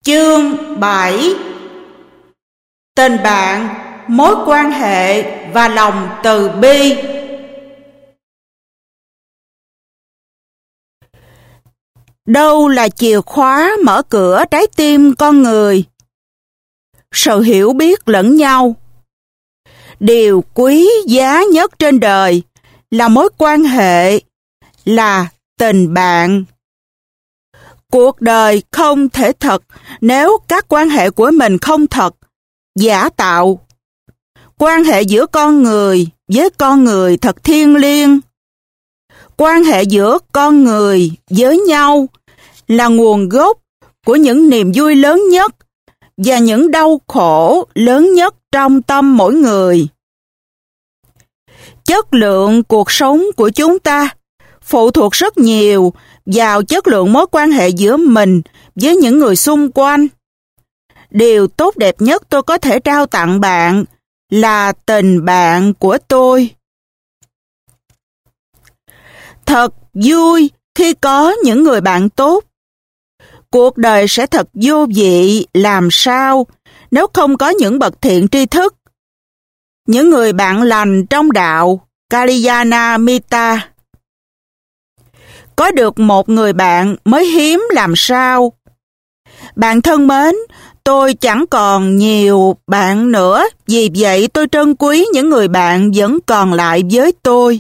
Chương 7. Tình bạn, mối quan hệ và lòng từ bi. Đâu là chìa khóa mở cửa trái tim con người? Sự hiểu biết lẫn nhau. Điều quý giá nhất trên đời là mối quan hệ, là tình bạn. Cuộc đời không thể thật nếu các quan hệ của mình không thật, giả tạo. Quan hệ giữa con người với con người thật thiêng liêng. Quan hệ giữa con người với nhau là nguồn gốc của những niềm vui lớn nhất và những đau khổ lớn nhất trong tâm mỗi người. Chất lượng cuộc sống của chúng ta phụ thuộc rất nhiều vào chất lượng mối quan hệ giữa mình với những người xung quanh. Điều tốt đẹp nhất tôi có thể trao tặng bạn là tình bạn của tôi. Thật vui khi có những người bạn tốt. Cuộc đời sẽ thật vô vị làm sao nếu không có những bậc thiện tri thức, những người bạn lành trong đạo Kalyana Mitta. Có được một người bạn mới hiếm làm sao. Bạn thân mến, tôi chẳng còn nhiều bạn nữa, vì vậy tôi trân quý những người bạn vẫn còn lại với tôi.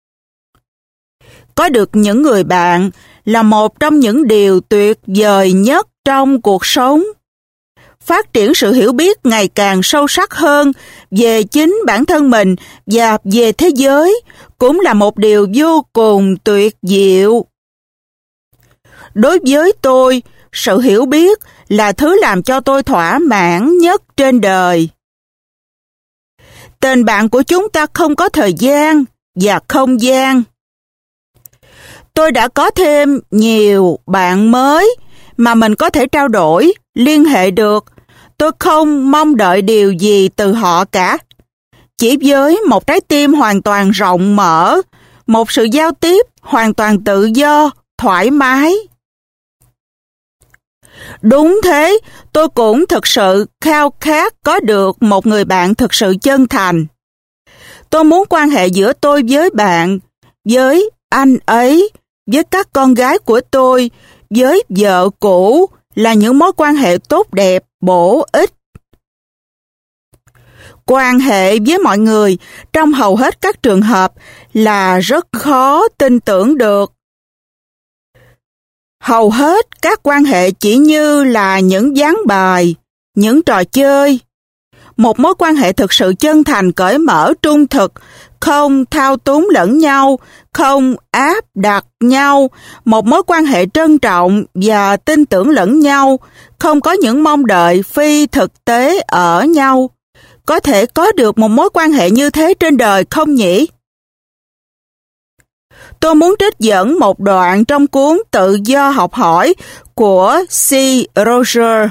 Có được những người bạn là một trong những điều tuyệt vời nhất trong cuộc sống. Phát triển sự hiểu biết ngày càng sâu sắc hơn về chính bản thân mình và về thế giới cũng là một điều vô cùng tuyệt diệu. Đối với tôi, sự hiểu biết là thứ làm cho tôi thỏa mãn nhất trên đời. Tình bạn của chúng ta không có thời gian và không gian. Tôi đã có thêm nhiều bạn mới mà mình có thể trao đổi, liên hệ được. Tôi không mong đợi điều gì từ họ cả. Chỉ với một trái tim hoàn toàn rộng mở, một sự giao tiếp hoàn toàn tự do, thoải mái. Đúng thế, tôi cũng thực sự khao khát có được một người bạn thực sự chân thành. Tôi muốn quan hệ giữa tôi với bạn, với anh ấy, với các con gái của tôi, với vợ cũ là những mối quan hệ tốt đẹp, bổ ích. Quan hệ với mọi người trong hầu hết các trường hợp là rất khó tin tưởng được. Hầu hết các quan hệ chỉ như là những ván bài, những trò chơi. Một mối quan hệ thực sự chân thành, cởi mở, trung thực, không thao túng lẫn nhau, không áp đặt nhau, một mối quan hệ trân trọng và tin tưởng lẫn nhau, không có những mong đợi phi thực tế ở nhau. Có thể có được một mối quan hệ như thế trên đời không nhỉ? Tôi muốn trích dẫn một đoạn trong cuốn Tự do học hỏi của C. Roger.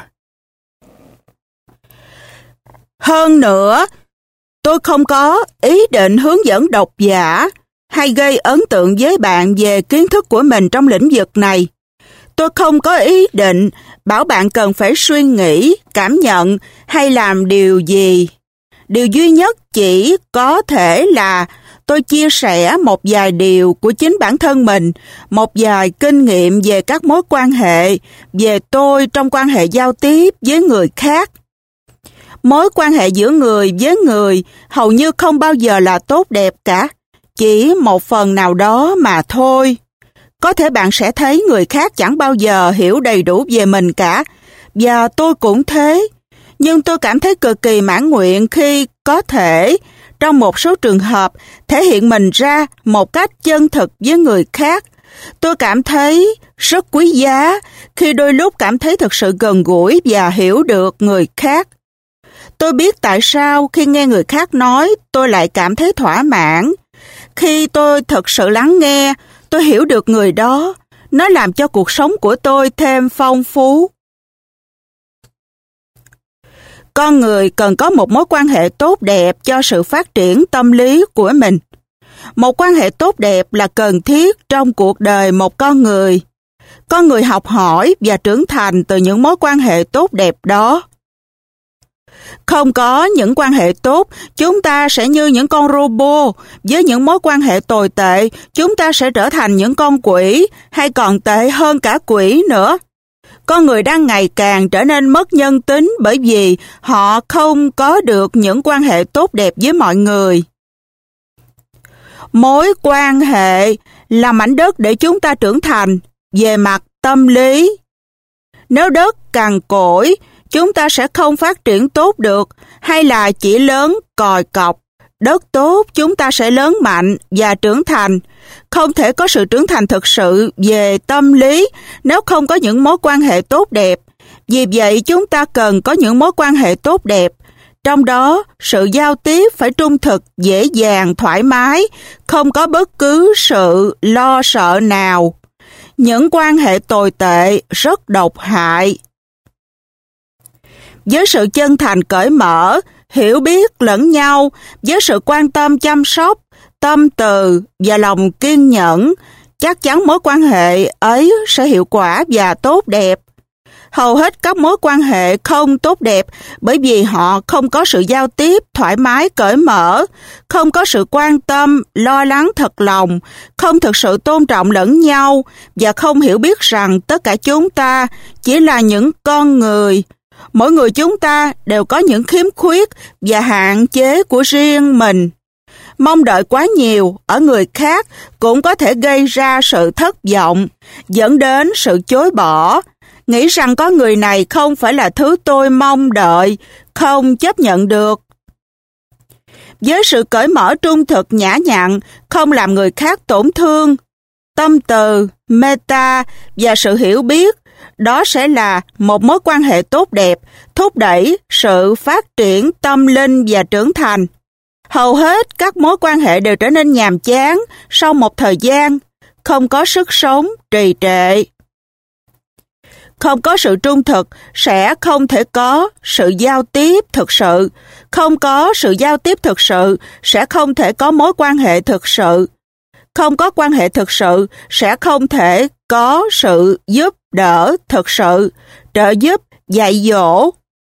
Hơn nữa, tôi không có ý định hướng dẫn độc giả hay gây ấn tượng với bạn về kiến thức của mình trong lĩnh vực này. Tôi không có ý định bảo bạn cần phải suy nghĩ, cảm nhận hay làm điều gì. Điều duy nhất chỉ có thể là tôi chia sẻ một vài điều của chính bản thân mình, một vài kinh nghiệm về các mối quan hệ, về tôi trong quan hệ giao tiếp với người khác. Mối quan hệ giữa người với người hầu như không bao giờ là tốt đẹp cả, chỉ một phần nào đó mà thôi. Có thể bạn sẽ thấy người khác chẳng bao giờ hiểu đầy đủ về mình cả, và tôi cũng thế. Nhưng tôi cảm thấy cực kỳ mãn nguyện khi có thể, trong một số trường hợp, thể hiện mình ra một cách chân thực với người khác. Tôi cảm thấy rất quý giá khi đôi lúc cảm thấy thực sự gần gũi và hiểu được người khác. Tôi biết tại sao khi nghe người khác nói, tôi lại cảm thấy thỏa mãn. Khi tôi thực sự lắng nghe, tôi hiểu được người đó. Nó làm cho cuộc sống của tôi thêm phong phú. Con người cần có một mối quan hệ tốt đẹp cho sự phát triển tâm lý của mình. Một quan hệ tốt đẹp là cần thiết trong cuộc đời một con người. Con người học hỏi và trưởng thành từ những mối quan hệ tốt đẹp đó. Không có những quan hệ tốt, chúng ta sẽ như những con robot. Với những mối quan hệ tồi tệ, chúng ta sẽ trở thành những con quỷ, hay còn tệ hơn cả quỷ nữa. Con người đang ngày càng trở nên mất nhân tính bởi vì họ không có được những quan hệ tốt đẹp với mọi người. Mối quan hệ là mảnh đất để chúng ta trưởng thành về mặt tâm lý. Nếu đất cằn cỗi, chúng ta sẽ không phát triển tốt được, hay là chỉ lớn còi cọc. Đất tốt, chúng ta sẽ lớn mạnh và trưởng thành. Không thể có sự trưởng thành thực sự về tâm lý nếu không có những mối quan hệ tốt đẹp. Vì vậy, chúng ta cần có những mối quan hệ tốt đẹp. Trong đó, sự giao tiếp phải trung thực, dễ dàng, thoải mái, không có bất cứ sự lo sợ nào. Những quan hệ tồi tệ rất độc hại. Với sự chân thành cởi mở, hiểu biết lẫn nhau, với sự quan tâm chăm sóc, tâm từ và lòng kiên nhẫn, chắc chắn mối quan hệ ấy sẽ hiệu quả và tốt đẹp. Hầu hết các mối quan hệ không tốt đẹp bởi vì họ không có sự giao tiếp thoải mái cởi mở, không có sự quan tâm, lo lắng thật lòng, không thực sự tôn trọng lẫn nhau và không hiểu biết rằng tất cả chúng ta chỉ là những con người. Mỗi người chúng ta đều có những khiếm khuyết và hạn chế của riêng mình. Mong đợi quá nhiều ở người khác cũng có thể gây ra sự thất vọng, dẫn đến sự chối bỏ. Nghĩ rằng có người này không phải là thứ tôi mong đợi, không chấp nhận được. Với sự cởi mở trung thực nhã nhặn, không làm người khác tổn thương, tâm từ, meta và sự hiểu biết, đó sẽ là một mối quan hệ tốt đẹp, thúc đẩy sự phát triển tâm linh và trưởng thành. Hầu hết các mối quan hệ đều trở nên nhàm chán sau một thời gian, không có sức sống, trì trệ. Không có sự trung thực sẽ không thể có sự giao tiếp thực sự. Không có sự giao tiếp thực sự sẽ không thể có mối quan hệ thực sự. Không có quan hệ thực sự sẽ không thể có sự giúp đỡ thực sự, trợ giúp, dạy dỗ.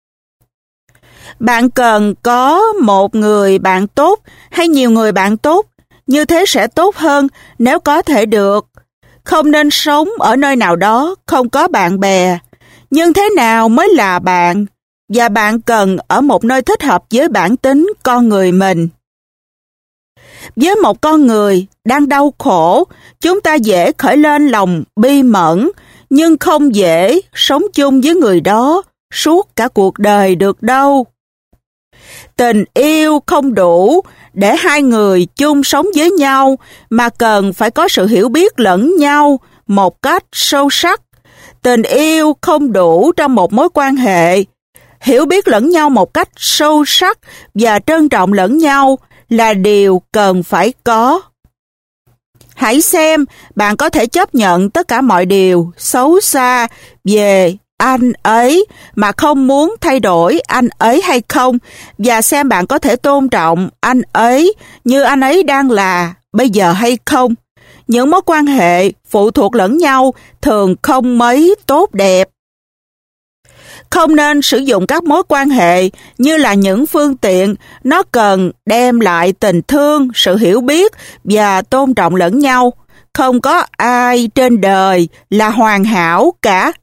Bạn cần có một người bạn tốt hay nhiều người bạn tốt, như thế sẽ tốt hơn nếu có thể được. Không nên sống ở nơi nào đó không có bạn bè. Nhưng thế nào mới là bạn? Và bạn cần ở một nơi thích hợp với bản tính con người mình. Với một con người đang đau khổ, chúng ta dễ khởi lên lòng bi mẫn, nhưng không dễ sống chung với người đó suốt cả cuộc đời được đâu. Tình yêu không đủ để hai người chung sống với nhau, mà cần phải có sự hiểu biết lẫn nhau một cách sâu sắc. Tình yêu không đủ trong một mối quan hệ. Hiểu biết lẫn nhau một cách sâu sắc và trân trọng lẫn nhau là điều cần phải có. Hãy xem bạn có thể chấp nhận tất cả mọi điều xấu xa về anh ấy mà không muốn thay đổi anh ấy hay không, và xem bạn có thể tôn trọng anh ấy như anh ấy đang là bây giờ hay không. Những mối quan hệ phụ thuộc lẫn nhau thường không mấy tốt đẹp. Không nên sử dụng các mối quan hệ như là những phương tiện. Nó cần đem lại tình thương, sự hiểu biết và tôn trọng lẫn nhau. Không có ai trên đời là hoàn hảo cả.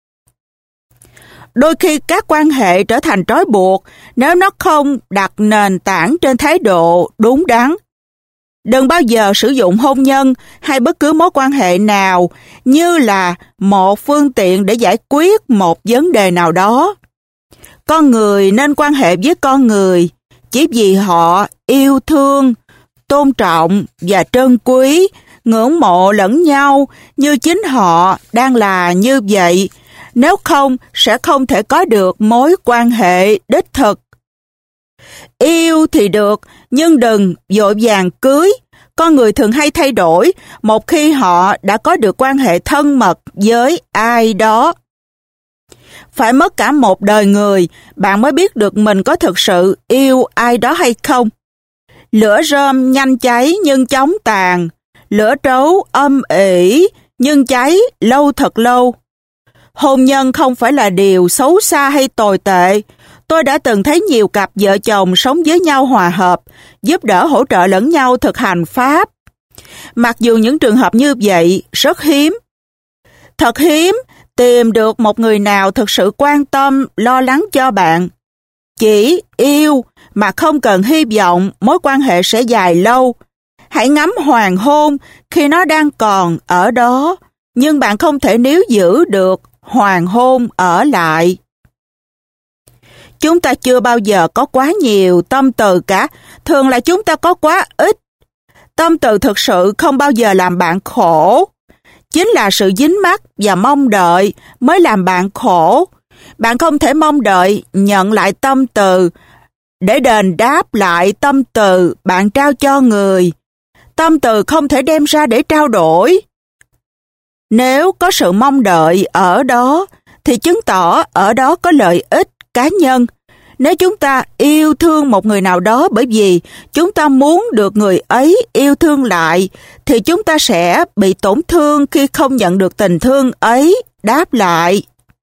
Đôi khi các quan hệ trở thành trói buộc nếu nó không đặt nền tảng trên thái độ đúng đắn. Đừng bao giờ sử dụng hôn nhân hay bất cứ mối quan hệ nào như là một phương tiện để giải quyết một vấn đề nào đó. Con người nên quan hệ với con người chỉ vì họ yêu thương, tôn trọng và trân quý, ngưỡng mộ lẫn nhau như chính họ đang là như vậy. Nếu không, sẽ không thể có được mối quan hệ đích thực. Yêu thì được, nhưng đừng vội vàng cưới. Con người thường hay thay đổi một khi họ đã có được quan hệ thân mật với ai đó. Phải mất cả một đời người, bạn mới biết được mình có thực sự yêu ai đó hay không. Lửa rơm nhanh cháy nhưng chóng tàn, lửa trấu âm ỉ nhưng cháy lâu thật lâu. Hôn nhân không phải là điều xấu xa hay tồi tệ. Tôi đã từng thấy nhiều cặp vợ chồng sống với nhau hòa hợp, giúp đỡ hỗ trợ lẫn nhau thực hành pháp. Mặc dù những trường hợp như vậy rất hiếm. Thật hiếm tìm được một người nào thực sự quan tâm, lo lắng cho bạn. Chỉ yêu mà không cần hy vọng mối quan hệ sẽ dài lâu. Hãy ngắm hoàng hôn khi nó đang còn ở đó, nhưng bạn không thể níu giữ được hoàng hôn ở lại. Chúng ta chưa bao giờ có quá nhiều tâm từ cả, thường là chúng ta có quá ít. Tâm từ thực sự không bao giờ làm bạn khổ. Chính là sự dính mắc và mong đợi mới làm bạn khổ. Bạn không thể mong đợi nhận lại tâm từ để đền đáp lại tâm từ bạn trao cho người. Tâm từ không thể đem ra để trao đổi. Nếu có sự mong đợi ở đó, thì chứng tỏ ở đó có lợi ích cá nhân. Nếu chúng ta yêu thương một người nào đó bởi vì chúng ta muốn được người ấy yêu thương lại, thì chúng ta sẽ bị tổn thương khi không nhận được tình thương ấy đáp lại.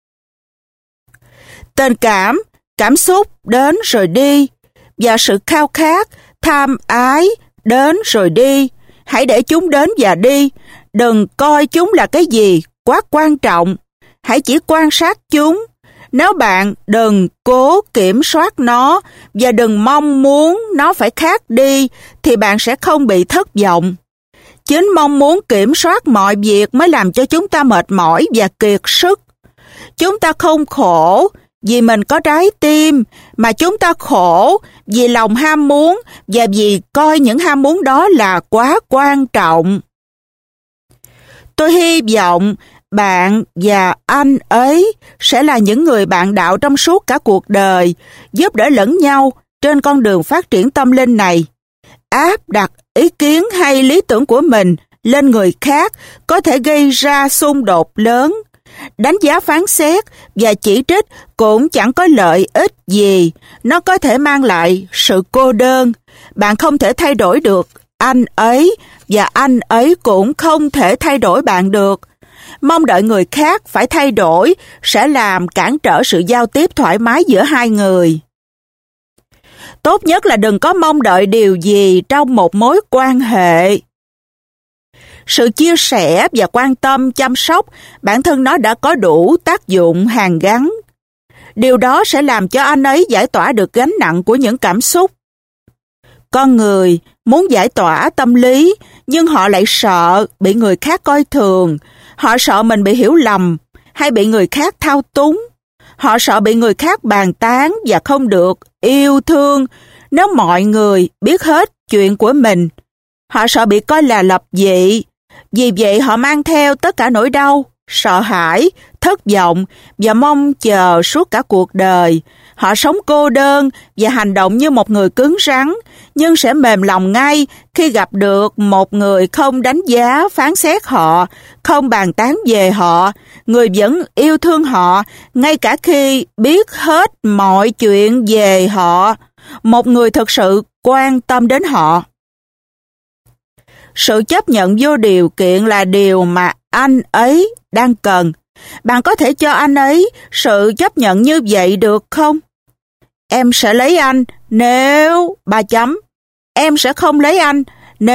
Tình cảm, cảm xúc đến rồi đi, và sự khao khát, tham ái đến rồi đi. Hãy để chúng đến và đi, đừng coi chúng là cái gì quá quan trọng. Hãy chỉ quan sát chúng. Nếu bạn đừng cố kiểm soát nó và đừng mong muốn nó phải khác đi, thì bạn sẽ không bị thất vọng. Chính mong muốn kiểm soát mọi việc mới làm cho chúng ta mệt mỏi và kiệt sức. Chúng ta không khổ vì mình có trái tim, mà chúng ta khổ vì lòng ham muốn và vì coi những ham muốn đó là quá quan trọng. Tôi hy vọng bạn và anh ấy sẽ là những người bạn đạo trong suốt cả cuộc đời, giúp đỡ lẫn nhau trên con đường phát triển tâm linh này. Áp đặt ý kiến hay lý tưởng của mình lên người khác có thể gây ra xung đột lớn. Đánh giá phán xét và chỉ trích cũng chẳng có lợi ích gì. Nó có thể mang lại sự cô đơn. Bạn không thể thay đổi được anh ấy, và anh ấy cũng không thể thay đổi bạn được. Mong đợi người khác phải thay đổi sẽ làm cản trở sự giao tiếp thoải mái giữa hai người. Tốt nhất là đừng có mong đợi điều gì trong một mối quan hệ. Sự chia sẻ và quan tâm, chăm sóc, bản thân nó đã có đủ tác dụng hàn gắn. Điều đó sẽ làm cho anh ấy giải tỏa được gánh nặng của những cảm xúc. Con người muốn giải tỏa tâm lý, nhưng họ lại sợ bị người khác coi thường. Họ sợ mình bị hiểu lầm hay bị người khác thao túng. Họ sợ bị người khác bàn tán và không được yêu thương nếu mọi người biết hết chuyện của mình. Họ sợ bị coi là lập dị. Vì vậy họ mang theo tất cả nỗi đau, sợ hãi, thất vọng và mong chờ suốt cả cuộc đời. Họ sống cô đơn và hành động như một người cứng rắn, nhưng sẽ mềm lòng ngay khi gặp được một người không đánh giá, phán xét họ, không bàn tán về họ. Người vẫn yêu thương họ, ngay cả khi biết hết mọi chuyện về họ. Một người thực sự quan tâm đến họ. Sự chấp nhận vô điều kiện là điều mà anh ấy đang cần. Bạn có thể cho anh ấy sự chấp nhận như vậy được không? Em sẽ lấy anh nếu ... Em sẽ không lấy anh nếu ...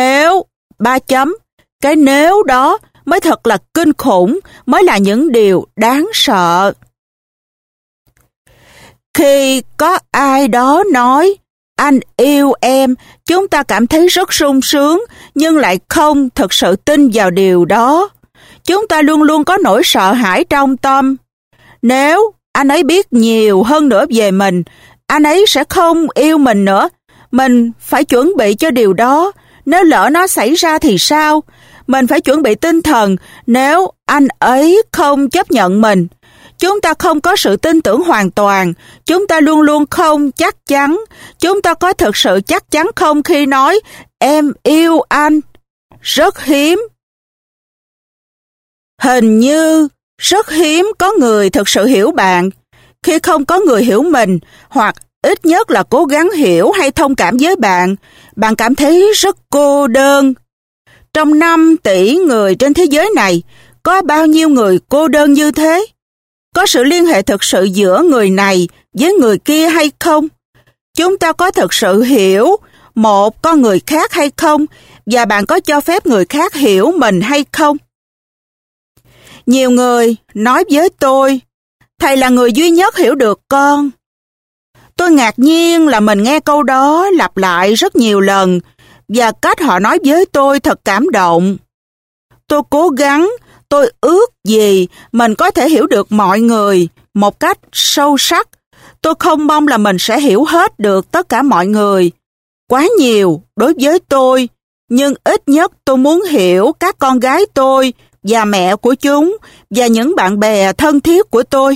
Cái nếu đó mới thật là kinh khủng, mới là những điều đáng sợ. Khi có ai đó nói anh yêu em, chúng ta cảm thấy rất sung sướng, nhưng lại không thực sự tin vào điều đó. Chúng ta luôn luôn có nỗi sợ hãi trong tâm. Nếu anh ấy biết nhiều hơn nữa về mình, anh ấy sẽ không yêu mình nữa. Mình phải chuẩn bị cho điều đó. Nếu lỡ nó xảy ra thì sao? Mình phải chuẩn bị tinh thần nếu anh ấy không chấp nhận mình. Chúng ta không có sự tin tưởng hoàn toàn. Chúng ta luôn luôn không chắc chắn. Chúng ta có thực sự chắc chắn không khi nói em yêu anh? Rất hiếm. Hình như rất hiếm có người thực sự hiểu bạn. Khi không có người hiểu mình, hoặc ít nhất là cố gắng hiểu hay thông cảm với bạn, bạn cảm thấy rất cô đơn. Trong 5 tỷ người trên thế giới này, Có bao nhiêu người cô đơn như thế? Có sự liên hệ thực sự giữa người này với người kia hay không? Chúng ta có thực sự hiểu một con người khác hay không? Và bạn có cho phép người khác hiểu mình hay không? Nhiều người nói với tôi, thầy là người duy nhất hiểu được con. Tôi ngạc nhiên là mình nghe câu đó lặp lại rất nhiều lần và cách họ nói với tôi thật cảm động. Tôi cố gắng, tôi ước gì mình có thể hiểu được mọi người một cách sâu sắc. Tôi không mong là mình sẽ hiểu hết được tất cả mọi người. Quá nhiều đối với tôi, nhưng ít nhất tôi muốn hiểu các con gái tôi và mẹ của chúng và những bạn bè thân thiết của tôi.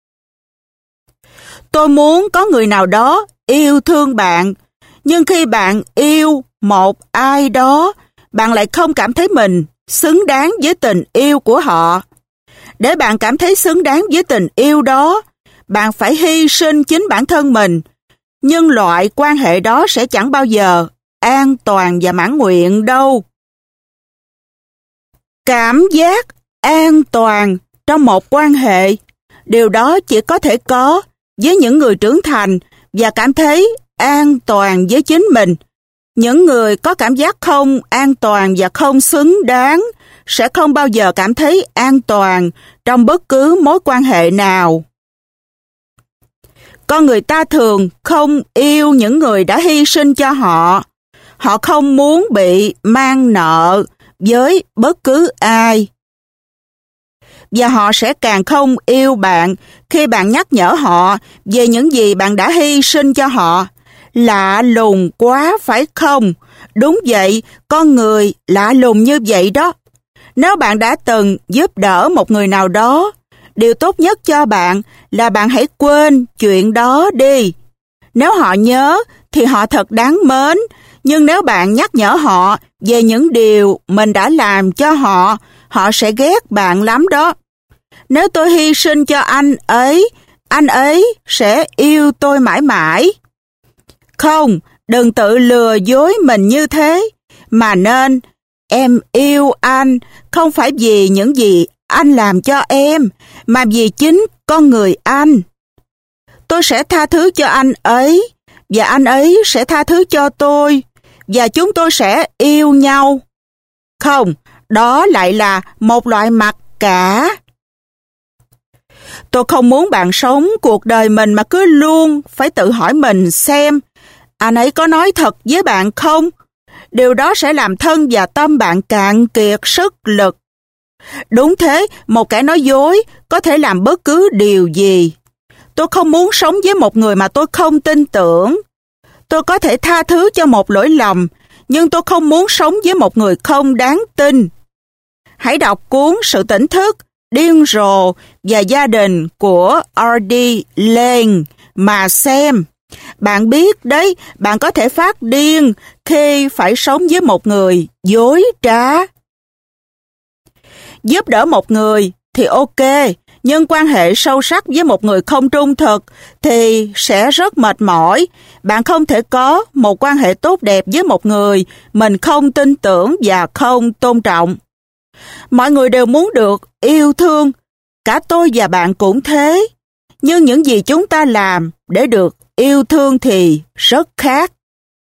Tôi muốn có người nào đó yêu thương bạn, nhưng khi bạn yêu một ai đó, bạn lại không cảm thấy mình xứng đáng với tình yêu của họ. Để bạn cảm thấy xứng đáng với tình yêu đó, bạn phải hy sinh chính bản thân mình, nhưng loại quan hệ đó sẽ chẳng bao giờ an toàn và mãn nguyện đâu. Cảm giác an toàn trong một quan hệ, điều đó chỉ có thể có với những người trưởng thành và cảm thấy an toàn với chính mình. Những người có cảm giác không an toàn và không xứng đáng sẽ không bao giờ cảm thấy an toàn trong bất cứ mối quan hệ nào. Con người ta thường không yêu những người đã hy sinh cho họ. Họ không muốn bị mang nợ với bất cứ ai. Và họ sẽ càng không yêu bạn khi bạn nhắc nhở họ về những gì bạn đã hy sinh cho họ. Lạ lùng quá phải không? Đúng vậy, con người lạ lùng như vậy đó. Nếu bạn đã từng giúp đỡ một người nào đó, điều tốt nhất cho bạn là bạn hãy quên chuyện đó đi. Nếu họ nhớ thì họ thật đáng mến, nhưng nếu bạn nhắc nhở họ về những điều mình đã làm cho họ, họ sẽ ghét bạn lắm đó. Nếu tôi hy sinh cho anh ấy sẽ yêu tôi mãi mãi. Không, đừng tự lừa dối mình như thế, mà nên em yêu anh không phải vì những gì anh làm cho em, mà vì chính con người anh. Tôi sẽ tha thứ cho anh ấy, và anh ấy sẽ tha thứ cho tôi, và chúng tôi sẽ yêu nhau. Không, đó lại là một loại mặc cả. Tôi không muốn bạn sống cuộc đời mình mà cứ luôn phải tự hỏi mình xem anh ấy có nói thật với bạn không? Điều đó sẽ làm thân và tâm bạn cạn kiệt sức lực. Đúng thế, một kẻ nói dối có thể làm bất cứ điều gì. Tôi không muốn sống với một người mà tôi không tin tưởng. Tôi có thể tha thứ cho một lỗi lầm, nhưng tôi không muốn sống với một người không đáng tin. Hãy đọc cuốn Sự Tỉnh Thức, Điên Rồ và Gia Đình của R.D. Laing mà xem. Bạn biết đấy, bạn có thể phát điên khi phải sống với một người dối trá. Giúp đỡ một người thì ok, nhưng quan hệ sâu sắc với một người không trung thực thì sẽ rất mệt mỏi. Bạn không thể có một quan hệ tốt đẹp với một người mình không tin tưởng và không tôn trọng. Mọi người đều muốn được yêu thương, cả tôi và bạn cũng thế. Nhưng những gì chúng ta làm để được yêu thương thì rất khác.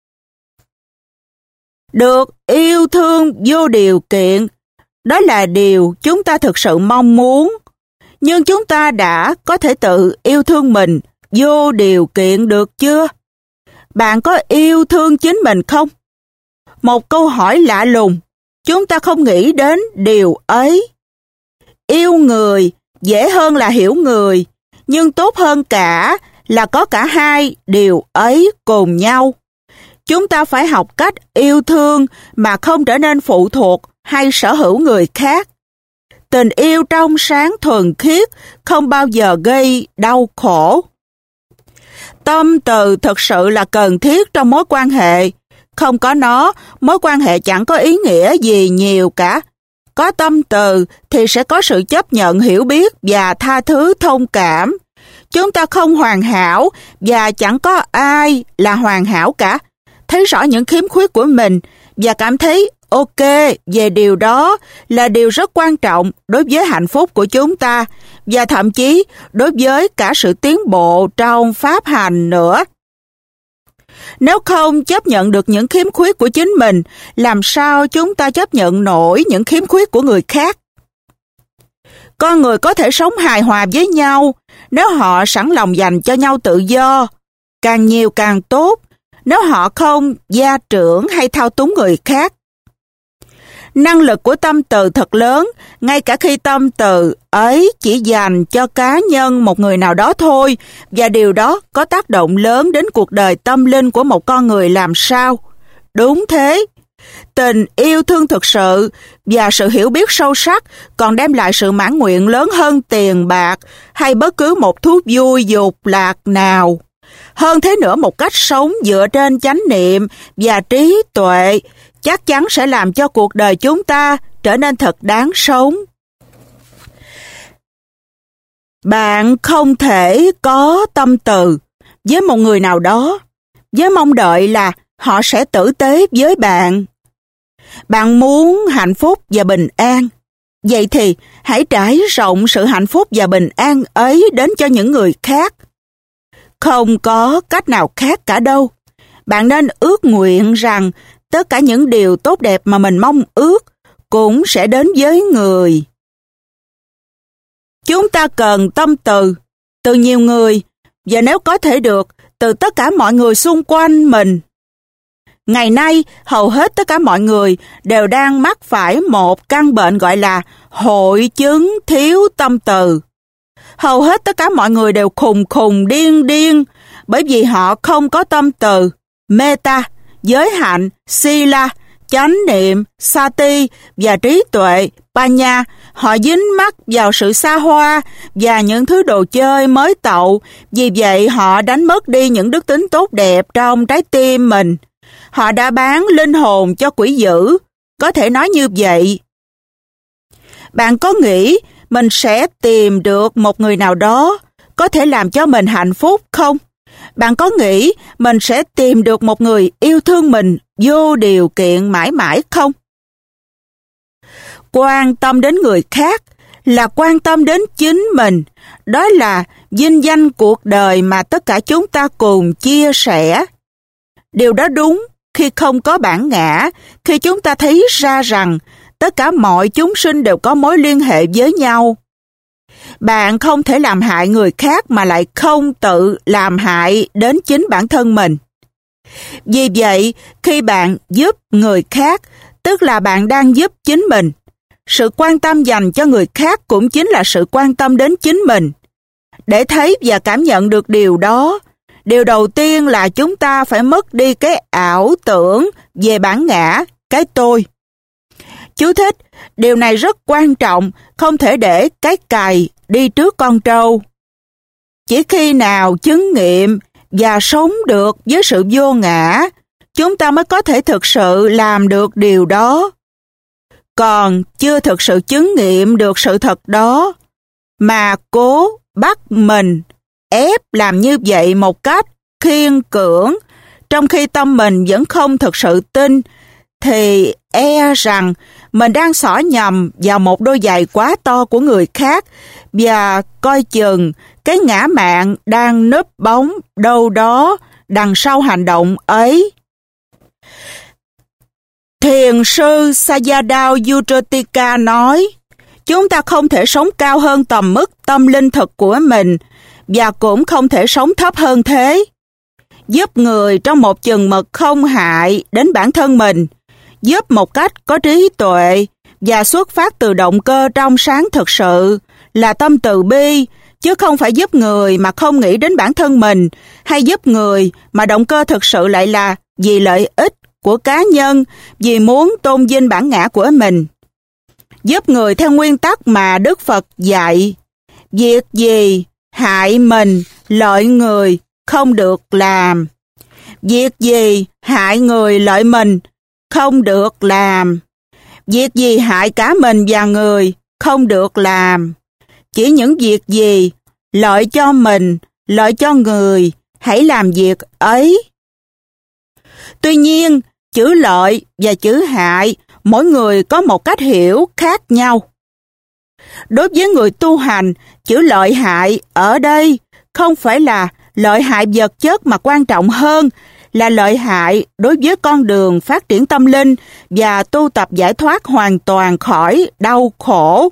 Được yêu thương vô điều kiện, đó là điều chúng ta thực sự mong muốn. Nhưng chúng ta đã có thể tự yêu thương mình vô điều kiện được chưa? Bạn có yêu thương chính mình không? Một câu hỏi lạ lùng, chúng ta không nghĩ đến điều ấy. Yêu người dễ hơn là hiểu người, nhưng tốt hơn cả là có cả hai điều ấy cùng nhau. Chúng ta phải học cách yêu thương mà không trở nên phụ thuộc hay sở hữu người khác. Tình yêu trong sáng thuần khiết không bao giờ gây đau khổ. Tâm từ thực sự là cần thiết trong mối quan hệ. Không có nó, mối quan hệ chẳng có ý nghĩa gì nhiều cả. Có tâm từ thì sẽ có sự chấp nhận, hiểu biết và tha thứ, thông cảm. Chúng ta không hoàn hảo và chẳng có ai là hoàn hảo cả. Thấy rõ những khiếm khuyết của mình và cảm thấy ok về điều đó là điều rất quan trọng đối với hạnh phúc của chúng ta và thậm chí đối với cả sự tiến bộ trong pháp hành nữa. Nếu không chấp nhận được những khiếm khuyết của chính mình, làm sao chúng ta chấp nhận nổi những khiếm khuyết của người khác? Con người có thể sống hài hòa với nhau nếu họ sẵn lòng dành cho nhau tự do, càng nhiều càng tốt, nếu họ không gia trưởng hay thao túng người khác. Năng lực của tâm từ thật lớn, ngay cả khi tâm từ ấy chỉ dành cho cá nhân một người nào đó thôi, và điều đó có tác động lớn đến cuộc đời tâm linh của một con người làm sao? Đúng thế. Tình yêu thương thực sự và sự hiểu biết sâu sắc còn đem lại sự mãn nguyện lớn hơn tiền bạc hay bất cứ một thú vui dục lạc nào. Hơn thế nữa, một cách sống dựa trên chánh niệm và trí tuệ chắc chắn sẽ làm cho cuộc đời chúng ta trở nên thật đáng sống. Bạn không thể có tâm từ với một người nào đó với mong đợi là họ sẽ tử tế với bạn. Bạn muốn hạnh phúc và bình an, vậy thì hãy trải rộng sự hạnh phúc và bình an ấy đến cho những người khác. Không có cách nào khác cả đâu. Bạn nên ước nguyện rằng tất cả những điều tốt đẹp mà mình mong ước cũng sẽ đến với người. Chúng ta cần tâm từ nhiều người, và nếu có thể được, từ tất cả mọi người xung quanh mình. Ngày nay, hầu hết tất cả mọi người đều đang mắc phải một căn bệnh gọi là hội chứng thiếu tâm từ. Hầu hết tất cả mọi người đều khùng điên bởi vì họ không có tâm từ, meta, giới hạnh, sila, chánh niệm, sati và trí tuệ, panya. Họ dính mắc vào sự xa hoa và những thứ đồ chơi mới tậu, vì vậy họ đánh mất đi những đức tính tốt đẹp trong trái tim mình. Họ đã bán linh hồn cho quỷ dữ, có thể nói như vậy. Bạn có nghĩ mình sẽ tìm được một người nào đó có thể làm cho mình hạnh phúc không? Bạn có nghĩ mình sẽ tìm được một người yêu thương mình vô điều kiện mãi mãi không? Quan tâm đến người khác là quan tâm đến chính mình. Đó là vinh danh cuộc đời mà tất cả chúng ta cùng chia sẻ. Điều đó đúng khi không có bản ngã, khi chúng ta thấy ra rằng tất cả mọi chúng sinh đều có mối liên hệ với nhau. Bạn không thể làm hại người khác mà lại không tự làm hại đến chính bản thân mình. Vì vậy, khi bạn giúp người khác, tức là bạn đang giúp chính mình. Sự quan tâm dành cho người khác cũng chính là sự quan tâm đến chính mình. Để thấy và cảm nhận được điều đó, điều đầu tiên là chúng ta phải mất đi cái ảo tưởng về bản ngã, cái tôi. Chú thích, điều này rất quan trọng, không thể để cái cày đi trước con trâu. Chỉ khi nào chứng nghiệm và sống được với sự vô ngã, chúng ta mới có thể thực sự làm được điều đó. Còn chưa thực sự chứng nghiệm được sự thật đó, mà cố bắt mình ép làm như vậy một cách khiên cưỡng, trong khi tâm mình vẫn không thực sự tin, thì e rằng mình đang xỏ nhầm vào một đôi giày quá to của người khác, và coi chừng cái ngã mạn đang núp bóng đâu đó đằng sau hành động ấy. Thiền sư Sayadaw U nói, chúng ta không thể sống cao hơn tầm mức tâm linh thực của mình, và cũng không thể sống thấp hơn thế. Giúp người trong một chừng mực không hại đến bản thân mình, giúp một cách có trí tuệ và xuất phát từ động cơ trong sáng thực sự là tâm từ bi, chứ không phải giúp người mà không nghĩ đến bản thân mình, hay giúp người mà động cơ thực sự lại là vì lợi ích của cá nhân, vì muốn tôn vinh bản ngã của mình. Giúp người theo nguyên tắc mà Đức Phật dạy, việc gì hại mình, lợi người không được làm. Việc gì hại người lợi mình không được làm. Việc gì hại cả mình và người không được làm. Chỉ những việc gì lợi cho mình, lợi cho người, hãy làm việc ấy. Tuy nhiên, chữ lợi và chữ hại mỗi người có một cách hiểu khác nhau. Đối với người tu hành, chữ lợi hại ở đây không phải là lợi hại vật chất mà quan trọng hơn là lợi hại đối với con đường phát triển tâm linh và tu tập giải thoát hoàn toàn khỏi đau khổ.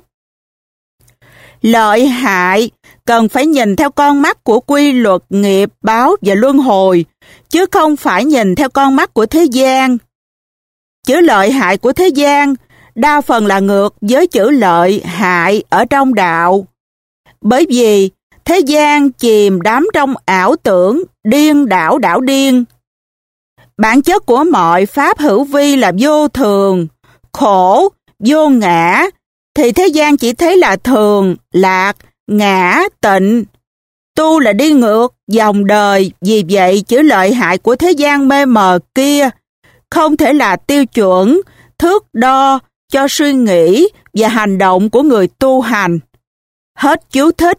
Lợi hại cần phải nhìn theo con mắt của quy luật nghiệp báo và luân hồi, chứ không phải nhìn theo con mắt của thế gian. Chữ lợi hại của thế gian đa phần là ngược với chữ lợi hại ở trong đạo. Bởi vì thế gian chìm đắm trong ảo tưởng, điên đảo đảo điên. Bản chất của mọi pháp hữu vi là vô thường, khổ, vô ngã, thì thế gian chỉ thấy là thường, lạc, ngã, tịnh. Tu là đi ngược dòng đời, vì vậy chữ lợi hại của thế gian mê mờ kia không thể là tiêu chuẩn, thước đo cho suy nghĩ và hành động của người tu hành. Hết chú thích.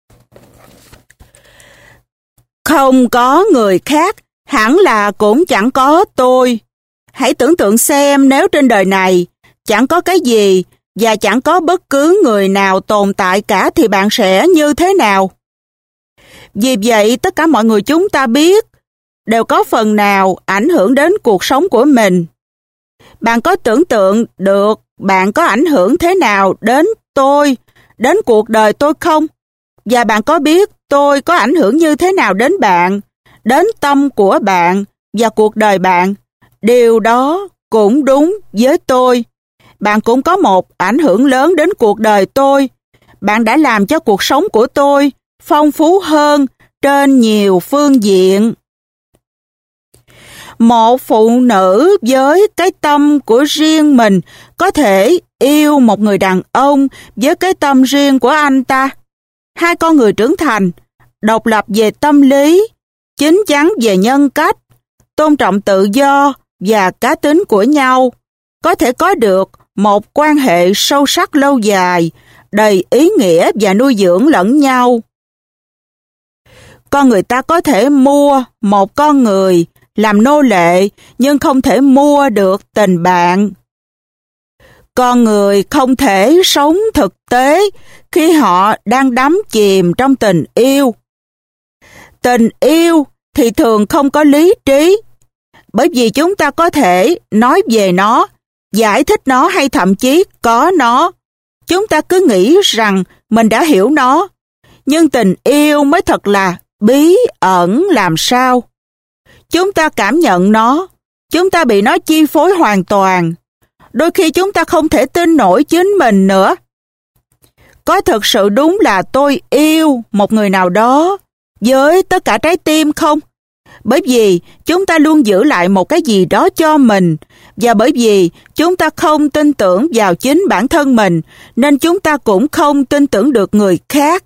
Không có người khác, hẳn là cũng chẳng có tôi. Hãy tưởng tượng xem nếu trên đời này chẳng có cái gì và chẳng có bất cứ người nào tồn tại cả thì bạn sẽ như thế nào? Vì vậy, tất cả mọi người chúng ta biết đều có phần nào ảnh hưởng đến cuộc sống của mình. Bạn có tưởng tượng được bạn có ảnh hưởng thế nào đến tôi, đến cuộc đời tôi không? Và bạn có biết tôi có ảnh hưởng như thế nào đến bạn, đến tâm của bạn và cuộc đời bạn? Điều đó cũng đúng với tôi. Bạn cũng có một ảnh hưởng lớn đến cuộc đời tôi. Bạn đã làm cho cuộc sống của tôi phong phú hơn trên nhiều phương diện. Một phụ nữ với cái tâm của riêng mình có thể yêu một người đàn ông với cái tâm riêng của anh ta. Hai con người trưởng thành, độc lập về tâm lý, chín chắn về nhân cách, tôn trọng tự do và cá tính của nhau, có thể có được một quan hệ sâu sắc lâu dài, đầy ý nghĩa và nuôi dưỡng lẫn nhau. Con người ta có thể mua một con người làm nô lệ, nhưng không thể mua được tình bạn. Con người không thể sống thực tế khi họ đang đắm chìm trong tình yêu. Tình yêu thì thường không có lý trí, bởi vì chúng ta có thể nói về nó, giải thích nó hay thậm chí có nó. Chúng ta cứ nghĩ rằng mình đã hiểu nó, nhưng tình yêu mới thật là bí ẩn làm sao. Chúng ta cảm nhận nó, chúng ta bị nó chi phối hoàn toàn. Đôi khi chúng ta không thể tin nổi chính mình nữa. Có thực sự đúng là tôi yêu một người nào đó với tất cả trái tim không? Bởi vì chúng ta luôn giữ lại một cái gì đó cho mình, và bởi vì chúng ta không tin tưởng vào chính bản thân mình, nên chúng ta cũng không tin tưởng được người khác.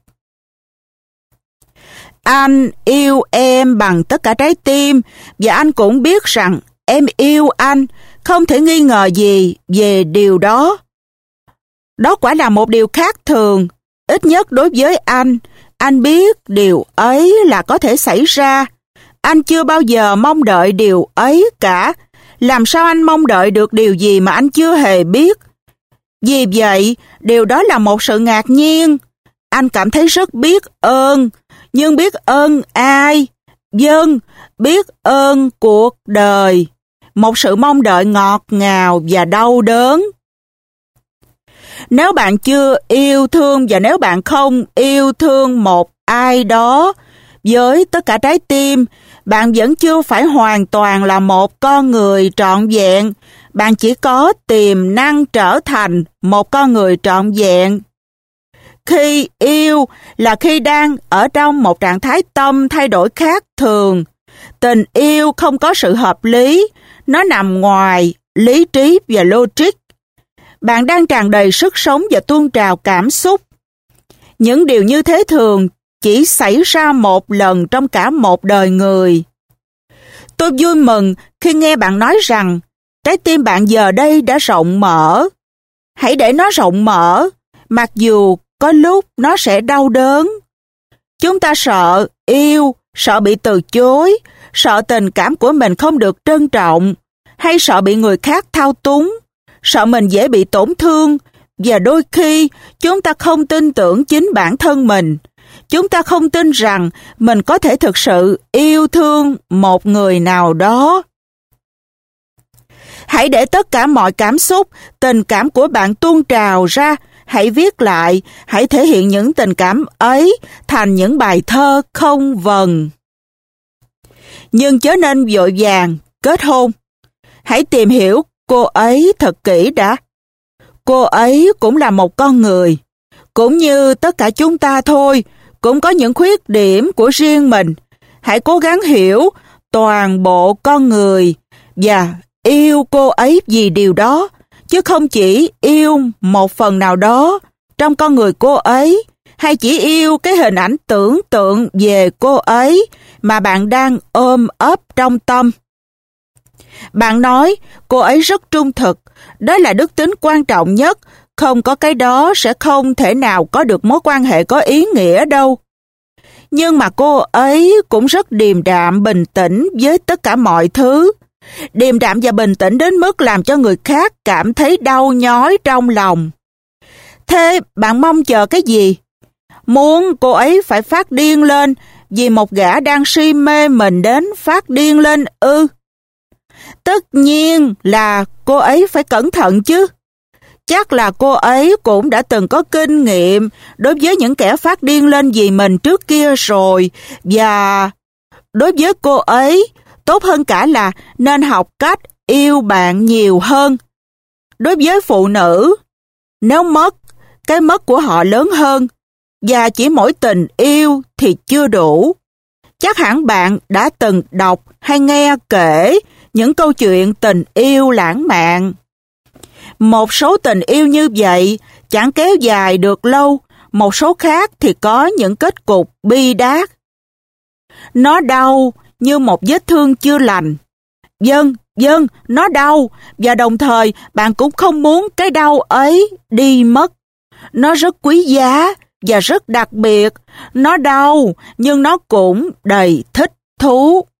Anh yêu em bằng tất cả trái tim, và anh cũng biết rằng em yêu anh, không thể nghi ngờ gì về điều đó. Đó quả là một điều khác thường, ít nhất đối với anh biết điều ấy là có thể xảy ra. Anh chưa bao giờ mong đợi điều ấy cả. Làm sao anh mong đợi được điều gì mà anh chưa hề biết? Vì vậy, điều đó là một sự ngạc nhiên. Anh cảm thấy rất biết ơn, nhưng biết ơn ai? Vâng, biết ơn cuộc đời. Một sự mong đợi ngọt ngào và đau đớn. Nếu bạn chưa yêu thương và nếu bạn không yêu thương một ai đó với tất cả trái tim, bạn vẫn chưa phải hoàn toàn là một con người trọn vẹn. Bạn chỉ có tiềm năng trở thành một con người trọn vẹn. Khi yêu là khi đang ở trong một trạng thái tâm thay đổi khác thường. Tình yêu không có sự hợp lý, nó nằm ngoài lý trí và logic. Bạn đang tràn đầy sức sống và tuôn trào cảm xúc. Những điều như thế thường chỉ xảy ra một lần trong cả một đời người. Tôi vui mừng khi nghe bạn nói rằng trái tim bạn giờ đây đã rộng mở. Hãy để nó rộng mở, mặc dù có lúc nó sẽ đau đớn. Chúng ta sợ yêu, sợ bị từ chối, sợ tình cảm của mình không được trân trọng, hay sợ bị người khác thao túng, sợ mình dễ bị tổn thương, và đôi khi chúng ta không tin tưởng chính bản thân mình. Chúng ta không tin rằng mình có thể thực sự yêu thương một người nào đó. Hãy để tất cả mọi cảm xúc, tình cảm của bạn tuôn trào ra. Hãy viết lại, hãy thể hiện những tình cảm ấy thành những bài thơ không vần. Nhưng chớ nên vội vàng kết hôn. Hãy tìm hiểu cô ấy thật kỹ đã. Cô ấy cũng là một con người, cũng như tất cả chúng ta thôi, cũng có những khuyết điểm của riêng mình. Hãy cố gắng hiểu toàn bộ con người và yêu cô ấy vì điều đó, chứ không chỉ yêu một phần nào đó trong con người cô ấy, hay chỉ yêu cái hình ảnh tưởng tượng về cô ấy mà bạn đang ôm ấp trong tâm. Bạn nói cô ấy rất trung thực, đó là đức tính quan trọng nhất, không có cái đó sẽ không thể nào có được mối quan hệ có ý nghĩa đâu. Nhưng mà cô ấy cũng rất điềm đạm, bình tĩnh với tất cả mọi thứ. Điềm đạm và bình tĩnh đến mức làm cho người khác cảm thấy đau nhói trong lòng. Thế bạn mong chờ cái gì? Muốn cô ấy phải phát điên lên vì một gã đang si mê mình đến phát điên lên ư? Tất nhiên là cô ấy phải cẩn thận chứ. Chắc là cô ấy cũng đã từng có kinh nghiệm đối với những kẻ phát điên lên vì mình trước kia rồi, và đối với cô ấy, tốt hơn cả là nên học cách yêu bạn nhiều hơn. Đối với phụ nữ, nếu mất, cái mất của họ lớn hơn, và chỉ mỗi tình yêu thì chưa đủ. Chắc hẳn bạn đã từng đọc hay nghe kể những câu chuyện tình yêu lãng mạn. Một số tình yêu như vậy chẳng kéo dài được lâu, một số khác thì có những kết cục bi đát. Nó đau như một vết thương chưa lành. Vâng, nó đau, và đồng thời bạn cũng không muốn cái đau ấy đi mất. Nó rất quý giá và rất đặc biệt. Nó đau, nhưng nó cũng đầy thích thú.